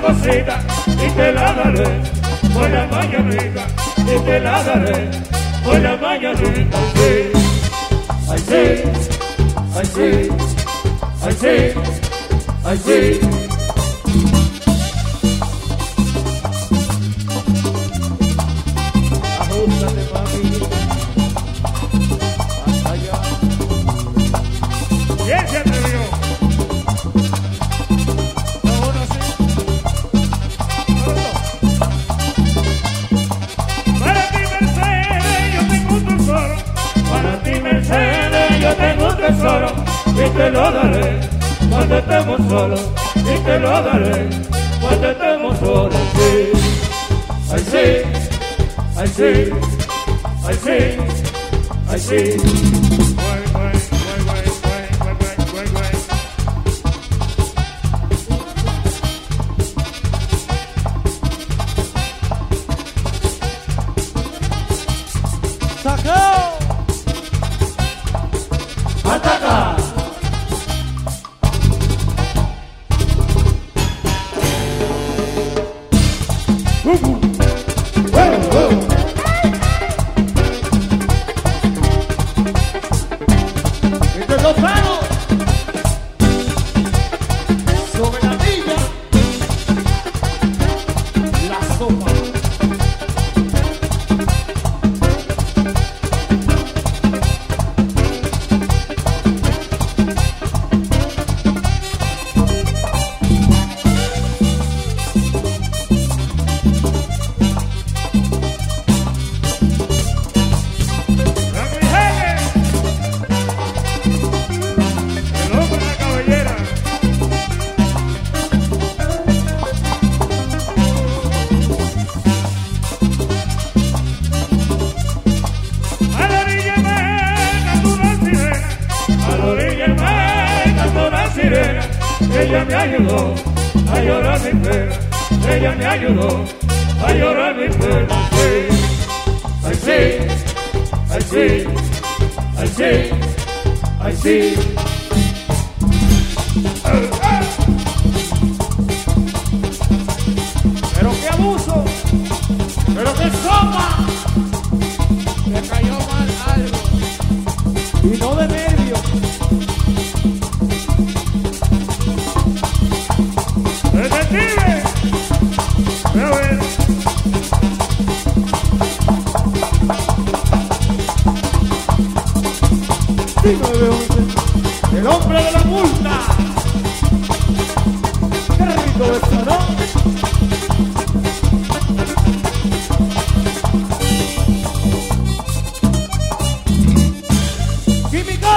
cosita y te la daré por la mañanita, y te la daré por la mañanita. Ay sí, ay sí, ay sí, ay sí. Ajústate, papi. Hasta allá. ¿Quién se atrevió? Ahora sí. Para ti, Mercedes, yo tengo un tesoro. Para ti, Mercedes, yo tengo un tesoro. Y te lo daré cuando estemos solos. Y te lo daré cuando estemos solos. Sí. Ay, sí. I see, I see, I see. ¡Sacó! ¡Ataca! Sobre la villa, la sopa. Ella me ayudó a llorar mi pena. Ella me ayudó a llorar mi pena. I see, I see, I see, I see. Pero qué abuso, pero qué sopa. Me cayó mal algo y no de nervios. ¡Detective! ¡Pero bueno! El hombre de la multa. Qué rico esto, ¿no? ¡Químico!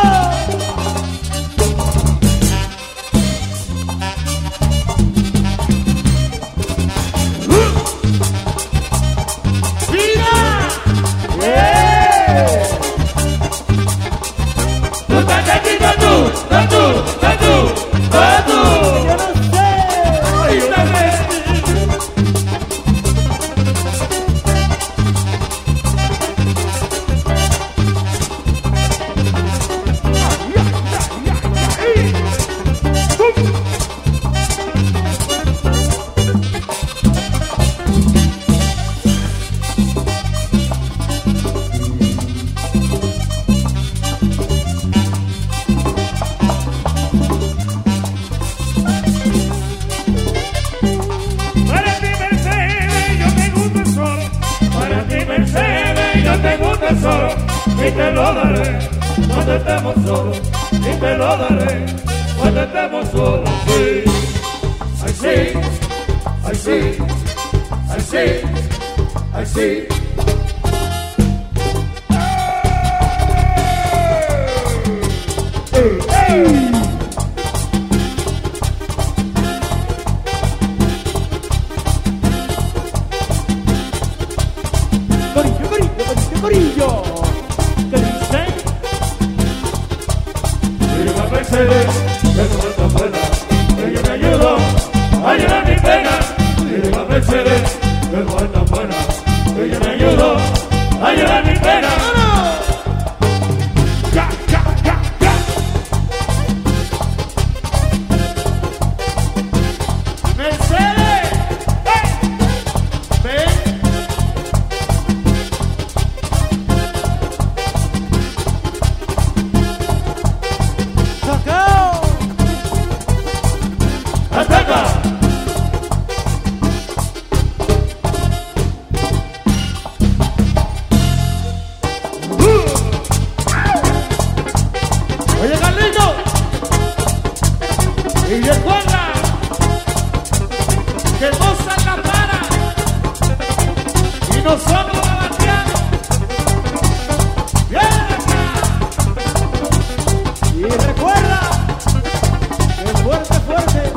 Y te lo daré cuando estemos solos. Y te lo daré cuando estemos solos. Sí. I see, I see, I see, I see. Corillo. ¿Qué dice? Mira una Mercedes, que no es tan buena. Ella me ayudó a llenar mi pena. Mira una Mercedes, que no es tan buena. Ella me ayudó nosotros Sebastiano. Viene acá. Y recuerda que fuerte, fuerte.